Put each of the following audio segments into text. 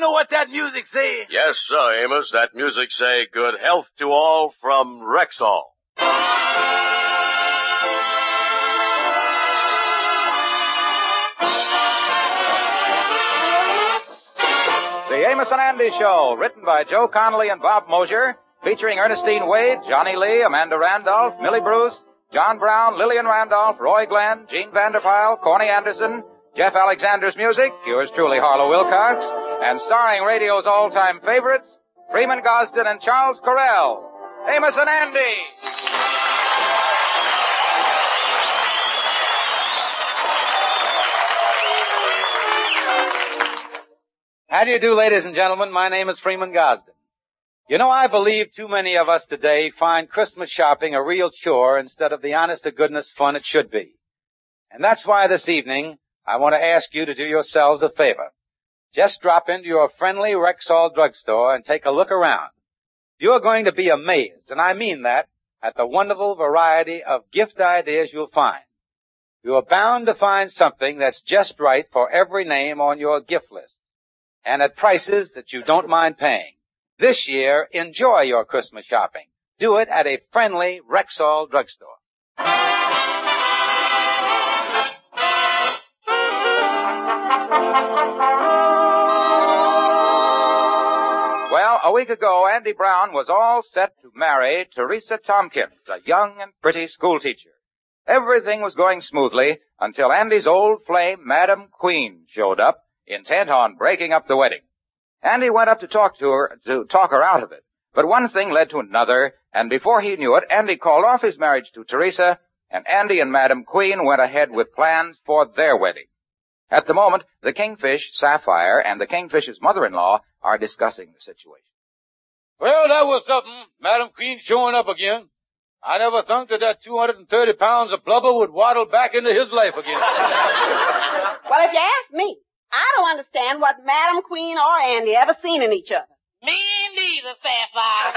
know what that music say? Yes, sir, Amos. That music say good health to all from Rexall. The Amos and Andy Show, written by Joe Connolly and Bob Mosier, featuring Ernestine Wade, Johnny Lee, Amanda Randolph, Millie Bruce, John Brown, Lillian Randolph, Roy Glenn, Gene Vanderpyle, Corny Anderson, Jeff Alexander's music, yours truly, Harlow Wilcox, and starring radio's all-time favorites, Freeman Gosden and Charles Correll. Amos and Andy! How do you do, ladies and gentlemen? My name is Freeman Gosden. You know, I believe too many of us today find Christmas shopping a real chore instead of the honest-to-goodness fun it should be. And that's why this evening, I want to ask you to do yourselves a favor. Just drop into your friendly Rexall drugstore and take a look around. You're going to be amazed, and I mean that, at the wonderful variety of gift ideas you'll find. You are bound to find something that's just right for every name on your gift list, and at prices that you don't mind paying. This year, enjoy your Christmas shopping. Do it at a friendly Rexall drugstore. Well, a week ago, Andy Brown was all set to marry Teresa Tompkins, a young and pretty schoolteacher. Everything was going smoothly until Andy's old flame, Madam Queen, showed up, intent on breaking up the wedding. Andy went up to talk her out of it. But one thing led to another, and before he knew it, Andy called off his marriage to Teresa, and Andy and Madam Queen went ahead with plans for their wedding. At the moment, the Kingfish, Sapphire, and the Kingfish's mother-in-law are discussing the situation. Well, that was something. Madam Queen showing up again. I never thought that 230 pounds of blubber would waddle back into his life again. Well, if you ask me, I don't understand what Madam Queen or Andy ever seen in each other. Me neither, Sapphire.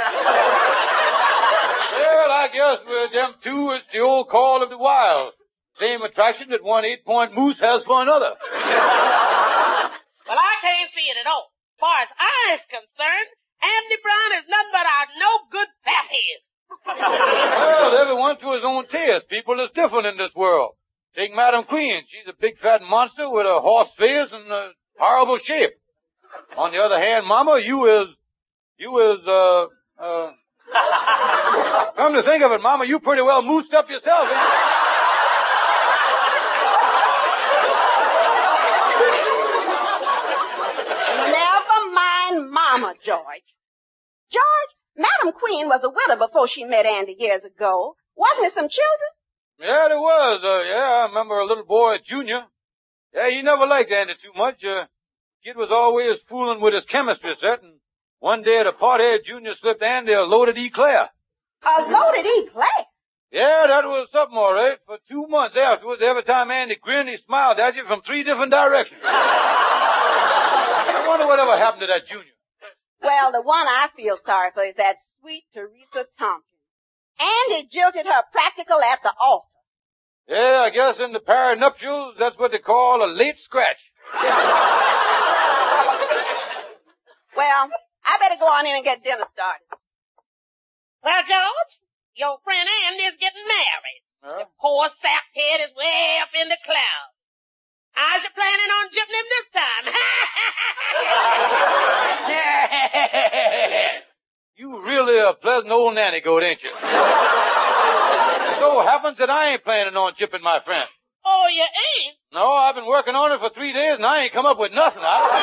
Well, I guess with them two, it's the old call of the wild. Same attraction that one 8-point moose has for another. Well, I can't see it at all. Far as I is concerned, Andy Brown is nothing but a no-good fathead. Well, everyone to his own taste. People is different in this world. Take Madam Queen. She's a big fat monster with a horse face and a horrible shape. On the other hand, Mama, you is, come to think of it, Mama, you pretty well moosed up yourself, ain't you? Never mind Mama, George. George, Madam Queen was a widow before she met Andy years ago. Wasn't there some children? Yeah, there was. I remember a little boy, Junior. Yeah, he never liked Andy too much. Kid was always fooling with his chemistry set, and one day at a party, Junior slipped Andy a loaded eclair. A loaded eclair? Yeah, that was something all right. For 2 months afterwards, every time Andy grinned, he smiled at you from 3 different directions. I wonder whatever happened to that Junior. Well, the one I feel sorry for is that sweet Teresa Tompkins. Andy jilted her practical at the altar. Yeah, I guess in the paranuptials, that's what they call a late scratch. Well, I better go on in and get dinner started. Well, George, your friend Andy's getting married. Huh? The poor sap's head is way up in the clouds. How's you planning on jipping him this time? You really a pleasant old nanny goat, ain't you? It so happens that I ain't planning on chipping my friend. Oh, you ain't? No, I've been working on it for 3 days and I ain't come up with nothing.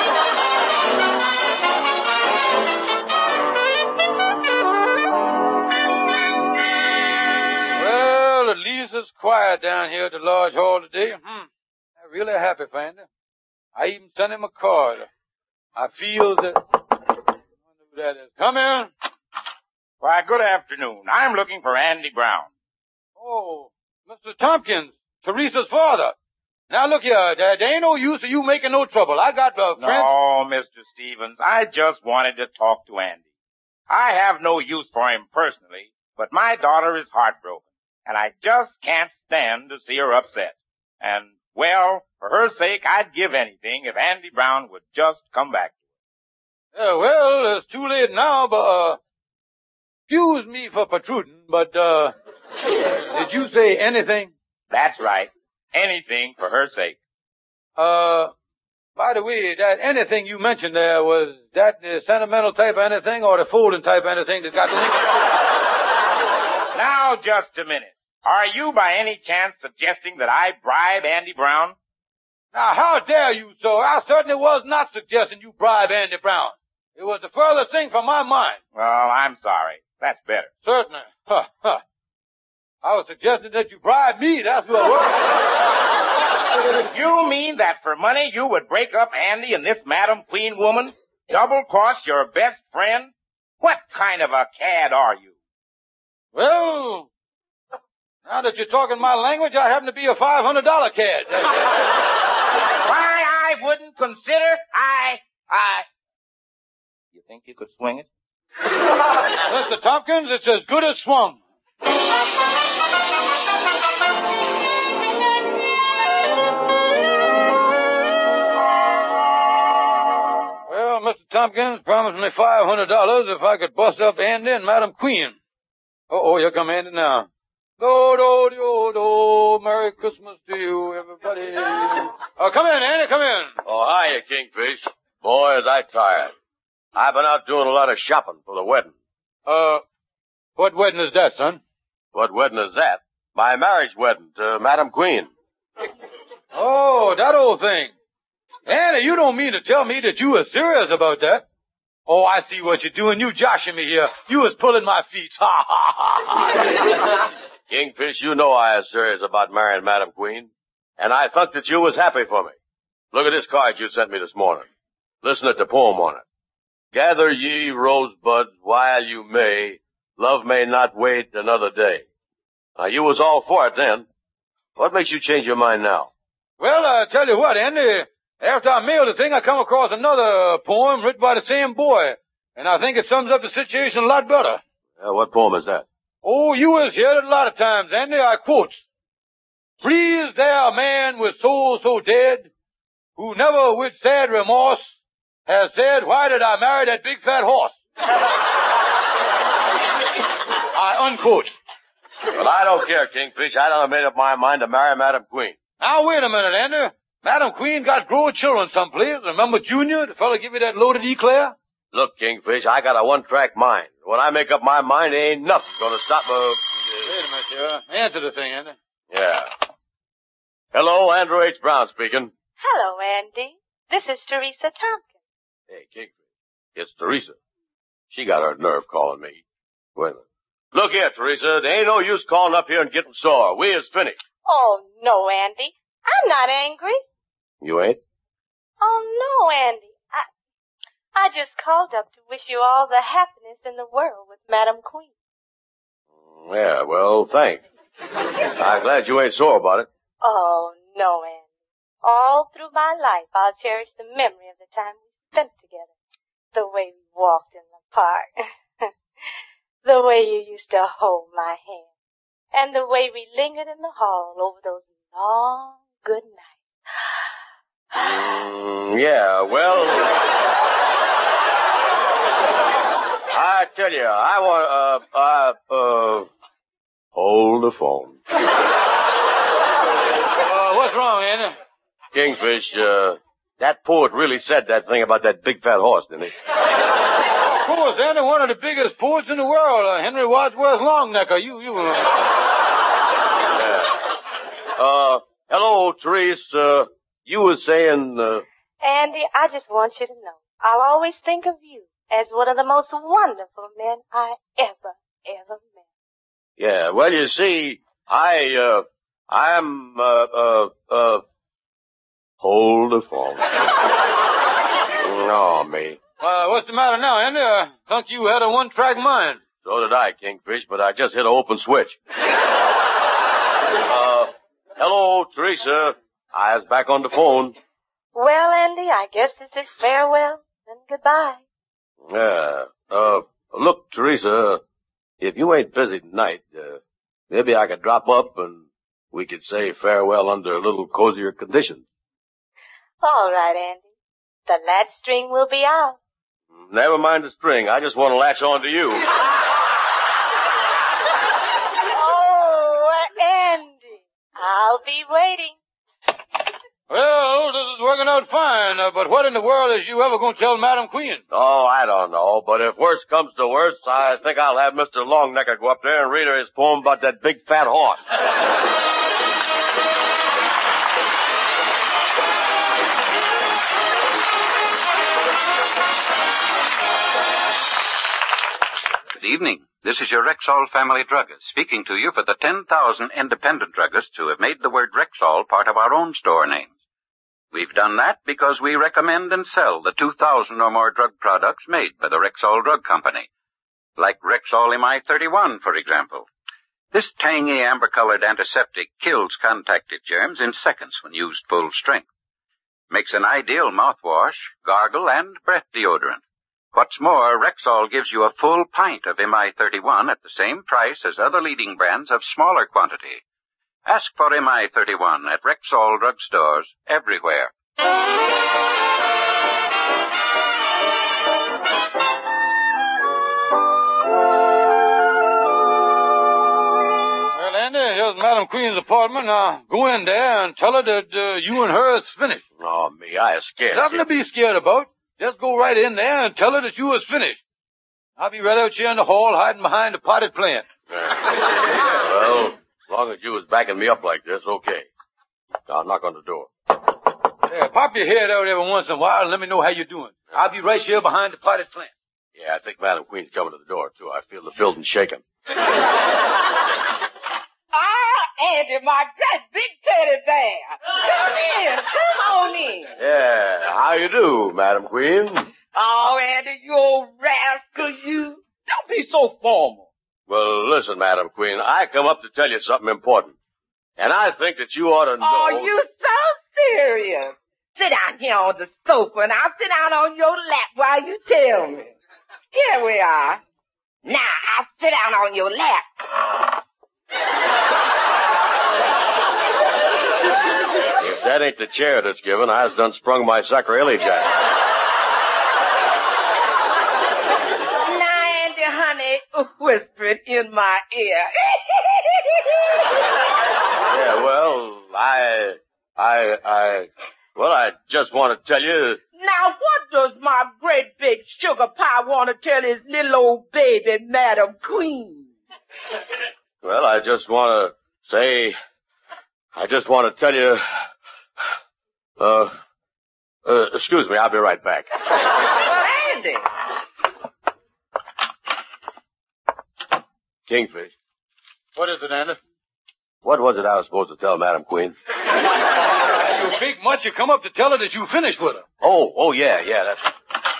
Well, at least it's quiet down here at the large hall today. I'm really happy, Fender. I even sent him a card. I feel that... I wonder who that is. Come in. Why, good afternoon. I'm looking for Andy Brown. Oh, Mr. Tompkins, Teresa's father. Now look here, there ain't no use of you making no trouble. I got a friend... No, Mr. Stevens, I just wanted to talk to Andy. I have no use for him personally, but my daughter is heartbroken, and I just can't stand to see her upset. And, well, for her sake, I'd give anything if Andy Brown would just come back. Yeah, well, it's too late now, but, excuse me for protruding, but, did you say anything? That's right. Anything for her sake. By the way, that anything you mentioned there, was that the sentimental type of anything or the folding type of anything that got linked? Now, just a minute. Are you by any chance suggesting that I bribe Andy Brown? Now, how dare you, sir? I certainly was not suggesting you bribe Andy Brown. It was the furthest thing from my mind. Well, I'm sorry. That's better. Certainly. I was suggesting that you bribe me. That's what it was. You mean that for money you would break up Andy and this Madam Queen woman? Double cross your best friend? What kind of a cad are you? Well, now that you're talking my language, I happen to be a $500 cad. Why, I wouldn't consider, You think you could swing it? Mr. Tompkins, it's as good as swung. Well, Mr. Tompkins promised me $500 if I could bust up Andy and Madam Queen. Uh-oh, here come Andy now. Do, Merry Christmas to you, everybody. Come in, Andy, come in. Oh, hiya, Kingfish. Boy, is I tired. I've been out doing a lot of shopping for the wedding. What wedding is that, son? What wedding is that? My marriage wedding to Madam Queen. Oh, that old thing. Andy, you don't mean to tell me that you were serious about that? Oh, I see what you're doing. You joshing me here. You was pulling my feet. Ha, ha, ha, ha. Kingfish, you know I was serious about marrying Madam Queen. And I thought that you was happy for me. Look at this card you sent me this morning. Listen at the poem on it. Gather ye rosebuds while you may. Love may not wait another day. Now, you was all for it then. What makes you change your mind now? Well, I tell you what, Andy. After I mailed the thing, I come across another poem written by the same boy. And I think it sums up the situation a lot better. What poem is that? Oh, you has heard it a lot of times, Andy. I quote. Please there a man with soul so dead, who never with sad remorse has said, why did I marry that big fat horse? I unquote. Well, I don't care, Kingfish. I done made up my mind to marry Madam Queen. Now, wait a minute, Andy. Madam Queen got grown children someplace. Remember Junior, the fella give you that loaded eclair? Look, Kingfish, I got a one-track mind. When I make up my mind, there ain't nothing gonna stop me. Wait a minute, sir. Answer the thing, Andy. Yeah. Hello, Andrew H. Brown speaking. Hello, Andy. This is Teresa Tompkins. Hey, Kingfish, it's Teresa. She got her nerve calling me. Wait a minute. Look here, Teresa, there ain't no use calling up here and getting sore. We is finished. Oh, no, Andy. I'm not angry. You ain't? Oh, no, Andy. I just called up to wish you all the happiness in the world with Madam Queen. Yeah, well, thanks. I'm glad you ain't sore about it. Oh, no, Andy. All through my life, I'll cherish the memory of the time we spent together. The way we walked in the park. The way you used to hold my hand. And the way we lingered in the hall over those long, good nights. Yeah, well, I tell you, I want, hold the phone. What's wrong, Andy? Kingfish, that poet really said that thing about that big fat horse, didn't he? Of course, Andy, one of the biggest poets in the world, Henry Wadsworth Longnecker. Hello, Therese, you were saying, Andy, I just want you to know, I'll always think of you as one of the most wonderful men I ever met. Yeah, well, you see, I'm, hold the phone. No, me. What's the matter now, Andy? I thought you had a one-track mind. So did I, Kingfish, but I just hit an open switch. Hello, Teresa. I was back on the phone. Well, Andy, I guess this is farewell and goodbye. Yeah. Look, Teresa, if you ain't busy tonight, maybe I could drop up and we could say farewell under a little cozier conditions. All right, Andy. The latch string will be out. Never mind the string. I just want to latch on to you. Oh, Andy, I'll be waiting. Well, this is working out fine, but what in the world is you ever going to tell Madam Queen? Oh, I don't know. But if worse comes to worse, I think I'll have Mr. Longnecker go up there and read her his poem about that big fat horse. Good evening. This is your Rexall family druggist speaking to you for the 10,000 independent druggists who have made the word Rexall part of our own store names. We've done that because we recommend and sell the 2,000 or more drug products made by the Rexall Drug Company. Like Rexall MI-31, for example. This tangy amber-colored antiseptic kills contacted germs in seconds when used full strength. Makes an ideal mouthwash, gargle, and breath deodorant. What's more, Rexall gives you a full pint of MI-31 at the same price as other leading brands of smaller quantity. Ask for MI-31 at Rexall drugstores everywhere. Well, Andy, here's Madam Queen's apartment. Now, go in there and tell her that you and her is finished. Oh, me, I is scared. Nothing to be scared about. Just go right in there and tell her that you is finished. I'll be right out here in the hall hiding behind the potted plant. Well, as long as you was backing me up like this, okay. I'll knock on the door. Yeah, pop your head out every once in a while and let me know how you're doing. I'll be right here behind the potted plant. Yeah, I think Madam Queen's coming to the door, too. I feel the building shaking. Andy, my great big teddy bear. Come in. Come on in. Yeah, how you do, Madam Queen? Oh, Andy, you old rascal, you. Don't be so formal. Well, listen, Madam Queen, I come up to tell you something important. And I think that you ought to know... Oh, you so serious. Sit down here on the sofa, and I'll sit down on your lap while you tell me. Here we are. Now, I'll sit down on your lap. If that ain't the chair that's given, I has done sprung my sacrilege at. Now, Andy, honey, whisper it in my ear. Yeah, well, I just want to tell you... Now, what does my great big sugar pie want to tell his little old baby, Madam Queen? Well, I just want to tell you... excuse me, I'll be right back. Andy. Kingfish. What is it, Andy? What was it I was supposed to tell Madam Queen? You speak much, you come up to tell her that you finished with her. Oh, yeah, that's...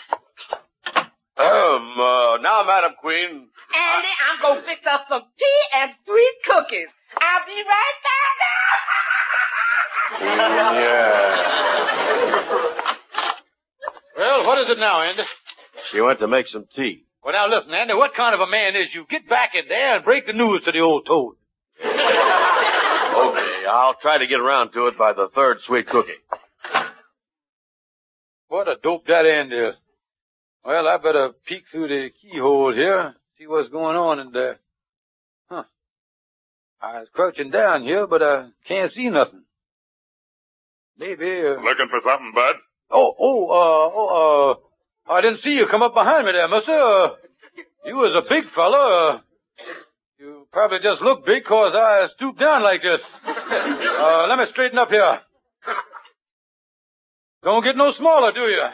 now, Madam Queen... Andy, I'm going to fix us some tea and 3 cookies. I'll be right back. Yeah. Well, what is it now, Andy? She went to make some tea. Well, now listen, Andy, what kind of a man is you? Get back in there and break the news to the old toad. Okay, I'll try to get around to it by the 3rd sweet cookie. What a dope that Andy is. Well, I better peek through the keyhole here, see what's going on in there. Huh. I was crouching down here, but I can't see nothing. Maybe, Looking for something, Bud? I didn't see you come up behind me there, mister. You was a big fella. You probably just look big 'cause I stooped down like this. Let me straighten up here. Don't get no smaller, do you? All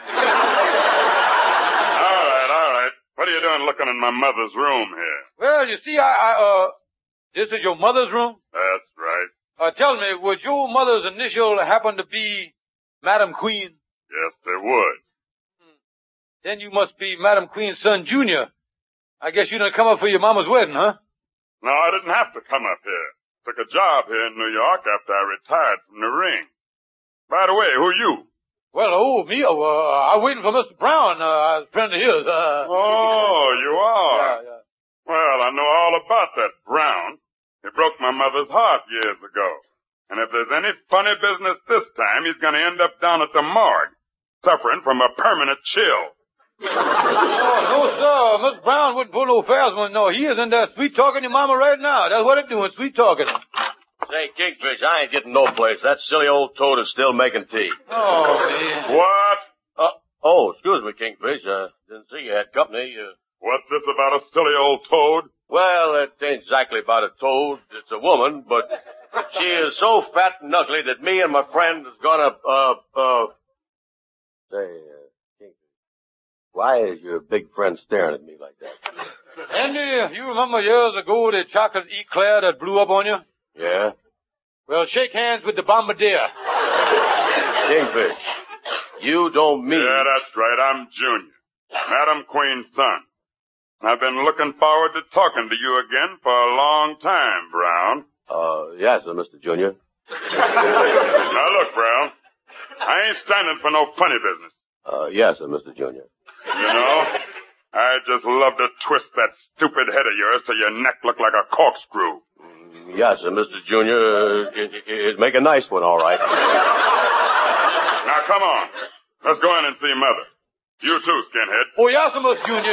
right. What are you doing looking in my mother's room here? Well, you see, this is your mother's room? That's right. Tell me, would your mother's initial happen to be Madam Queen? Yes, they would. Then you must be Madam Queen's son, Junior. I guess you didn't come up for your mama's wedding, huh? No, I didn't have to come up here. Took a job here in New York after I retired from the ring. By the way, who are you? Well, me? I'm waiting for Mr. Brown. I was a friend of his. Oh, you are? Yeah. Well, I know all about that Brown. He broke my mother's heart years ago. And if there's any funny business this time, he's going to end up down at the morgue, suffering from a permanent chill. Oh, no, sir. Miss Brown wouldn't pull no fast one. No, he is in there sweet-talking your mama right now. That's what it's doing, sweet-talking. Say, Kingfish, I ain't getting no place. That silly old toad is still making tea. Oh, man. What? Excuse me, Kingfish. Didn't see you had company. What's this about a silly old toad? Well, it ain't exactly about a toad. It's a woman, but she is so fat and ugly that me and my friend is gonna, Say, Kingfish, why is your big friend staring at me like that? Andy, you remember years ago the chocolate eclair that blew up on you? Yeah? Well, shake hands with the bombardier. Kingfish, you don't mean... Yeah, that's right. I'm Junior, Madam Queen's son. I've been looking forward to talking to you again for a long time, Brown. Yes, sir, Mr. Junior. Now look, Brown, I ain't standing for no funny business. Yes, sir, Mr. Junior. You know, I just love to twist that stupid head of yours till your neck look like a corkscrew. Yes, sir, Mr. Junior. It'd make a nice one, all right. Now come on, let's go in and see Mother. You too, skinhead. Oh, yes, Miss Junior.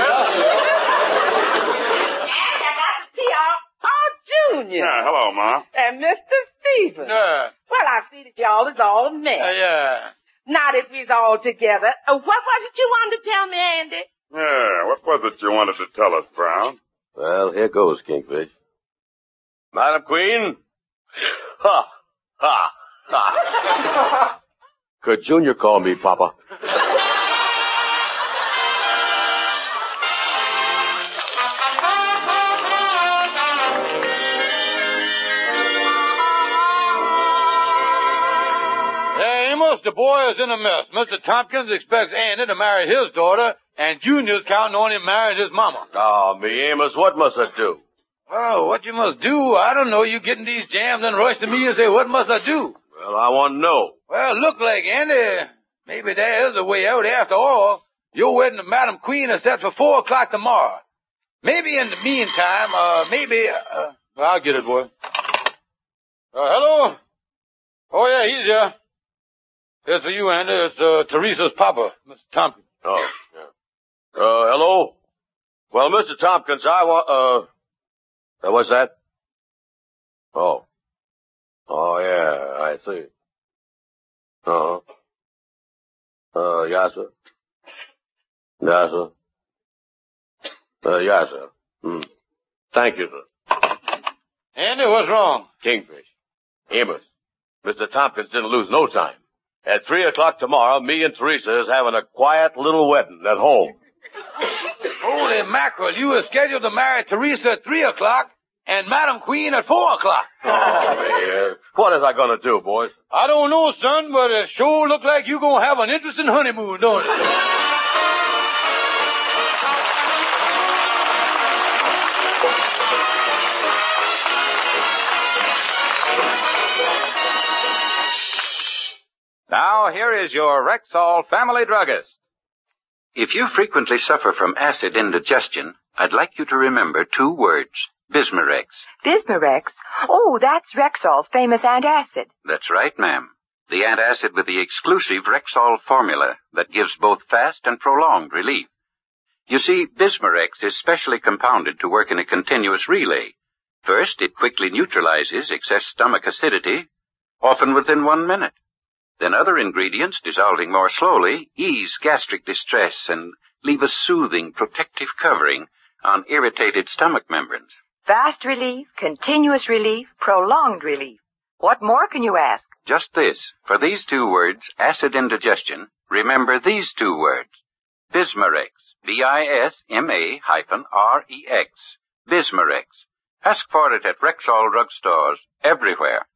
Junior. Yeah, hello, Ma. And Mr. Stevens. Yeah. Well, I see that y'all is all met. Yeah. Now that we's all together, what was it you wanted to tell me, Andy? Yeah, what was it you wanted to tell us, Brown? Well, here goes, Kingfish. Madam Queen? Ha! Ha! Ha! Could Junior call me Papa? The boy is in a mess. Mr. Tompkins expects Andy to marry his daughter, and Junior's counting on him marrying his mama. Oh, me Amos, what must I do? Oh, what you must do? I don't know. You getting these jams and rush to me and say, what must I do? Well, I want to know. Well, look like, Andy, maybe there is a way out after all. Your wedding to Madam Queen is set for 4 o'clock tomorrow. Maybe in the meantime, I'll get it, boy. Hello? Oh, yeah, he's here. It's for you, Andy. It's, Teresa's papa, Mr. Tompkins. Oh, yeah. Hello? Well, Mr. Tompkins, I want, what's that? Oh. Oh, yeah, I see. Uh-huh. Yes, sir. Yes, sir. Yes, sir. Thank you, sir. Andy, what's wrong? Kingfish. Amos. Mr. Tompkins didn't lose no time. At 3 o'clock tomorrow, me and Teresa is having a quiet little wedding at home. Holy mackerel, you were scheduled to marry Teresa at 3 o'clock and Madam Queen at 4 o'clock. Oh, man. What is I gonna do, boys? I don't know, son, but it sure look like you gonna have an interesting honeymoon, don't it? Now, here is your Rexall family druggist. If you frequently suffer from acid indigestion, I'd like you to remember 2 words. Bismarex. Bismarex? Oh, that's Rexall's famous antacid. That's right, ma'am. The antacid with the exclusive Rexall formula that gives both fast and prolonged relief. You see, Bismarex is specially compounded to work in a continuous relay. First, it quickly neutralizes excess stomach acidity, often within 1 minute. Then other ingredients, dissolving more slowly, ease gastric distress and leave a soothing, protective covering on irritated stomach membranes. Fast relief, continuous relief, prolonged relief. What more can you ask? Just this. For these 2 words, acid indigestion, remember these 2 words. Bismarex. Bisma-rex. Bismarex. Ask for it at Rexall drugstores everywhere.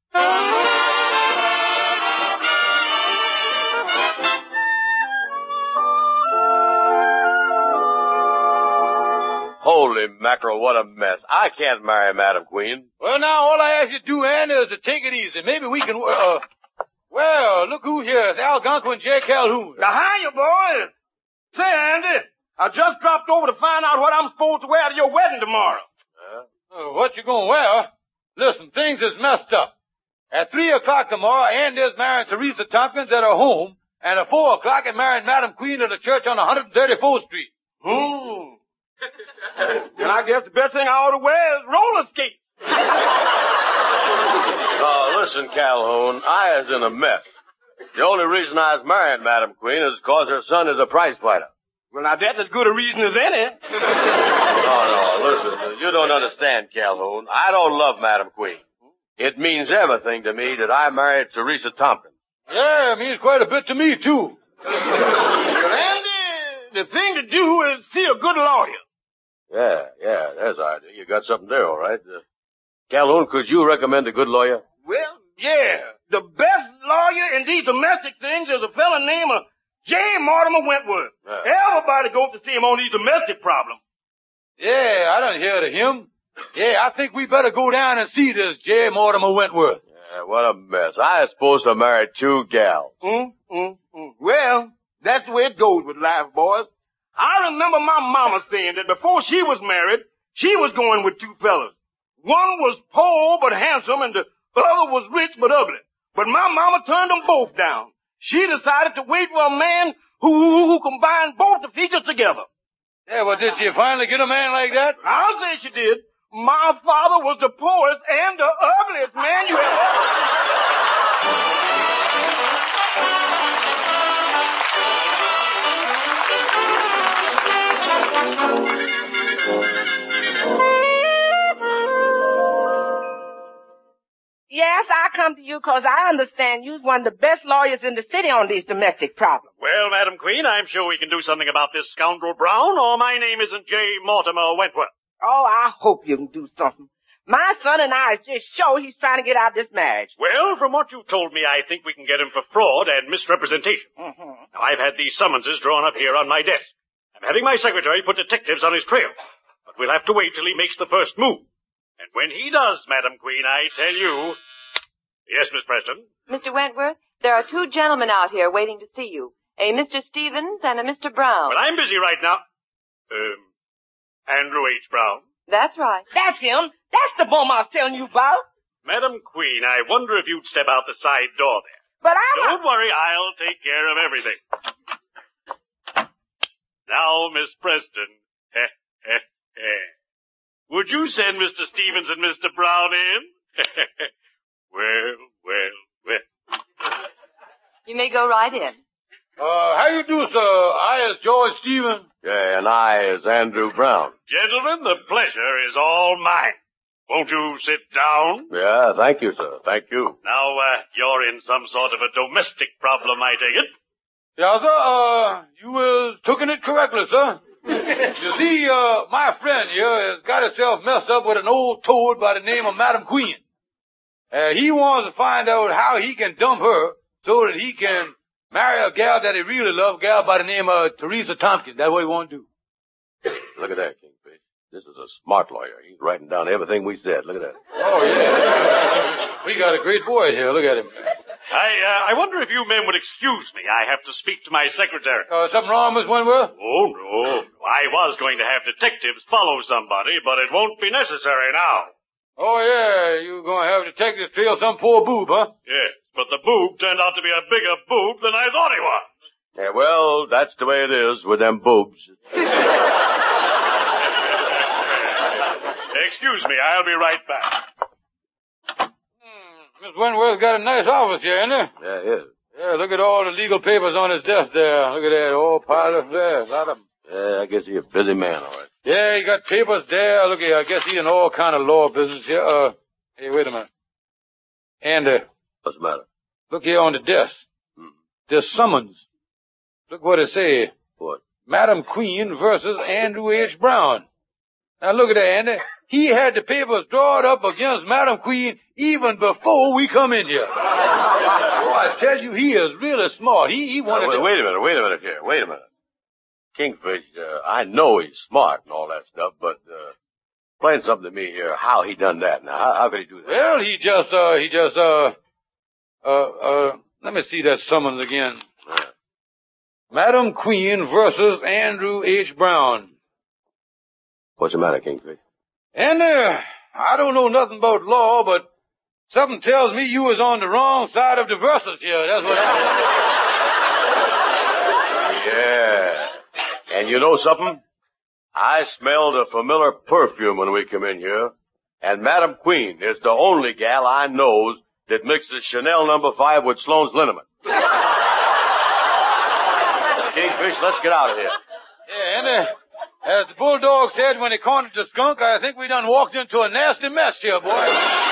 Holy mackerel, what a mess. I can't marry Madam Queen. Well, now, all I ask you to do, Andy, is to take it easy. Maybe we can, well, look who's here. It's Algonquin and J. Calhoun. Now, hiya, boys. Say, Andy, I just dropped over to find out what I'm supposed to wear to your wedding tomorrow. What you gonna wear? Listen, things is messed up. At 3 o'clock tomorrow, Andy is marrying Teresa Tompkins at her home, And at 4 o'clock, I married Madam Queen at a church on 134th Street. And I guess the best thing I ought to wear is roller skates. Oh, listen, Calhoun, I is in a mess. The only reason I was marrying Madam Queen is because her son is a prize fighter. Well, now that's as good a reason as any. No, listen, you don't understand, Calhoun. I don't love Madam Queen. It means everything to me that I married Teresa Tompkins. Yeah, it means quite a bit to me, too. But Andy, the thing to do is see a good lawyer. Yeah, there's the idea. You got something there, all right. Calhoun, could you recommend a good lawyer? Well, yeah. The best lawyer in these domestic things is a fella named J. Mortimer Wentworth. Everybody goes to see him on these domestic problems. Yeah, I done heard of him. Yeah, I think we better go down and see this J. Mortimer Wentworth. Yeah, what a mess. I was supposed to marry 2 gals. Well, that's the way it goes with life, boys. I remember my mama saying that before she was married, she was going with 2 fellas. One was poor but handsome, and the other was rich but ugly. But my mama turned them both down. She decided to wait for a man who combined both the features together. Yeah, well, did she finally get a man like that? I'll say she did. My father was the poorest and the ugliest man you Yes, I come to you because I understand you's one of the best lawyers in the city on these domestic problems. Well, Madam Queen, I'm sure we can do something about this scoundrel Brown, or my name isn't J. Mortimer Wentworth. Oh, I hope you can do something. My son and I is just sure he's trying to get out of this marriage. Well, from what you've told me, I think we can get him for fraud and misrepresentation. Now, I've had these summonses drawn up here on my desk. I'm having my secretary put detectives on his trail. But we'll have to wait till he makes the first move. And when he does, Madam Queen, I tell you... Yes, Miss Preston? Mr. Wentworth, there are 2 gentlemen out here waiting to see you. A Mr. Stevens and a Mr. Brown. Well, I'm busy right now. Andrew H. Brown. That's right. That's him. That's the bum I was telling you about. Madam Queen, I wonder if you'd step out the side door there. But Don't worry, I'll take care of everything. Now, Miss Preston. Would you send Mr. Stevens and Mr. Brown in? Well. You may go right in. How you do, sir? I is George Stevens. Yeah, and I is Andrew Brown. Gentlemen, the pleasure is all mine. Won't you sit down? Yeah, thank you, sir. Thank you. Now, you're in some sort of a domestic problem, I take it. Yeah, sir, you was tooken it correctly, sir. You see, my friend here has got himself messed up with an old toad by the name of Madam Queen. He wants to find out how he can dump her so that he can marry a gal that he really loves, a gal by the name of Teresa Tompkins. That's what he wants to do. Look at that, Kingfish. This is a smart lawyer. He's writing down everything we said. Look at that. Oh, yeah. We got a great boy here. Look at him. I wonder if you men would excuse me. I have to speak to my secretary. Something wrong, Miss Wentworth? Oh, no. I was going to have detectives follow somebody, but it won't be necessary now. Oh, yeah. You're going to have detectives trail some poor boob, huh? Yes, but the boob turned out to be a bigger boob than I thought he was. Yeah, well, that's the way it is with them boobs. Excuse me, I'll be right back. Miss Wentworth got a nice office here, ain't it? Yeah, it is. Yeah, look at all the legal papers on his desk there. Look at that, all piled up there. A lot of them. Yeah, I guess he's a busy man, all right. Yeah, he got papers there. Look here, I guess he's in all kind of law business here. Hey, wait a minute. Andy. What's the matter? Look here on the desk. There's summons. Look what it say. What? Madam Queen versus Andrew H. Brown. Now look at that, Andy. He had the papers drawn up against Madam Queen even before we come in here. Oh, I tell you, he is really smart. He wanted to... Wait a minute here. Wait a minute. Kingfish, I know he's smart and all that stuff, but, explain something to me here, how he done that. Now, how could he do that? Well, he just, let me see that summons again. Yeah. Madam Queen versus Andrew H. Brown. What's the matter, Kingfish? And, I don't know nothing about law, but something tells me you was on the wrong side of the verses here. That's what I You know something? I smelled a familiar perfume when we come in here, and Madam Queen is the only gal I knows that mixes Chanel No. 5 with Sloan's liniment. Kingfish, let's get out of here. Yeah, and as the bulldog said when he cornered the skunk, I think we done walked into a nasty mess here, boy.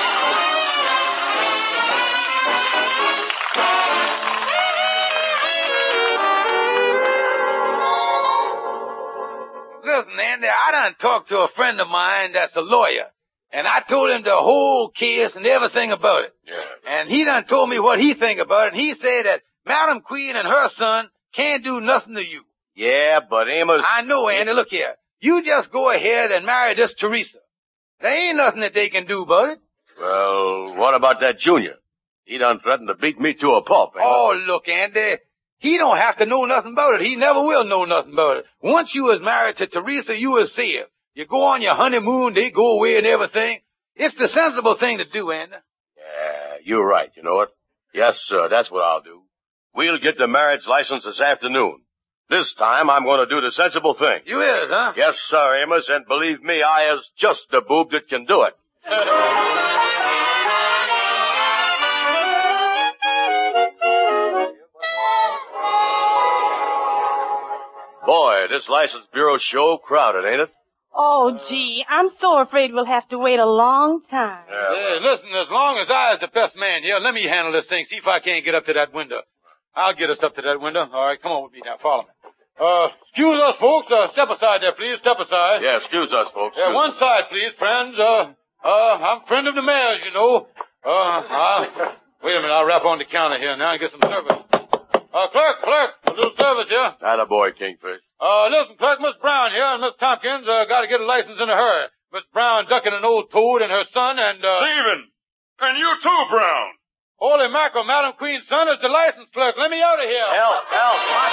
Listen, Andy, I done talked to a friend of mine that's a lawyer, and I told him the whole case and everything about it. Yeah. And he done told me what he think about it, and he said that Madam Queen and her son can't do nothing to you. Yeah, but Amos... I know, Andy. Look here. You just go ahead and marry this Teresa. There ain't nothing that they can do about it. Well, what about that Junior? He done threatened to beat me to a pulp. Oh, look, Andy. He don't have to know nothing about it. He never will know nothing about it. Once you was married to Teresa, you was saved. You go on your honeymoon, they go away and everything. It's the sensible thing to do, Andy. Yeah, you're right. You know what? Yes, sir. That's what I'll do. We'll get the marriage license this afternoon. This time I'm going to do the sensible thing. You is, huh? Yes, sir, Amos, and believe me, I is just the boob that can do it. Boy, this license bureau show crowded, ain't it? Oh, gee, I'm so afraid we'll have to wait a long time. Yeah, listen, as long as I is the best man here, let me handle this thing. See if I can't get up to that window. I'll get us up to that window. All right, come on with me now. Follow me. Excuse us, folks. Step aside there, please. Step aside. Yeah, excuse us, folks. Yeah, one side, please, friends. I'm friend of the mayor's, you know. Wait a minute. I'll rap on the counter here now and get some service. Clerk, a little service here. Attaboy, Kingfish. Listen, clerk, Miss Brown here and Miss Tompkins, got to get a license in a hurry. Miss Brown ducking an old toad and her son and, Stephen! And you too, Brown! Holy mackerel, Madam Queen's son is the license clerk. Let me out of here. Help!